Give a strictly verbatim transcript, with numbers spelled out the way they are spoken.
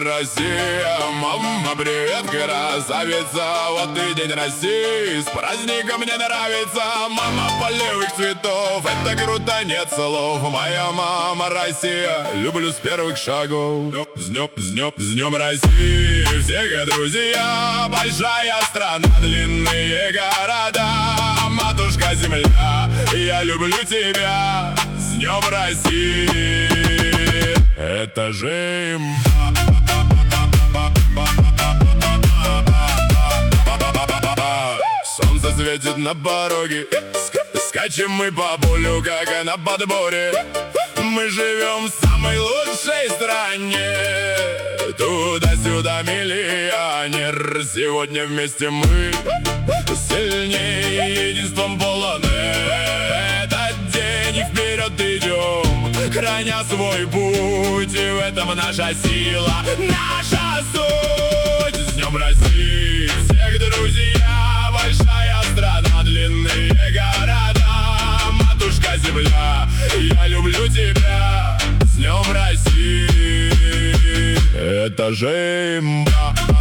Россия, мама, привет, красавица. Вот и день России, с праздником мне нравится. Мама полевых цветов, это круто, нет слов. Моя мама Россия, люблю с первых шагов. С днем, с днем, с днем России, всех друзья. Большая страна, длинные города. Матушка земля, я люблю тебя. С днем России, это же солнце светит на пороге, скачем мы по полю, как на подборе. Мы живем в самой лучшей стране, туда-сюда миллионер. Сегодня вместе мы сильнее, единством полон. Этот день и вперед идем, храня свой путь. И в этом наша сила, наша суть. С днем России, всех друзья. Большая страна, длинные города. Матушка земля, я люблю тебя. С днем России, это же имба.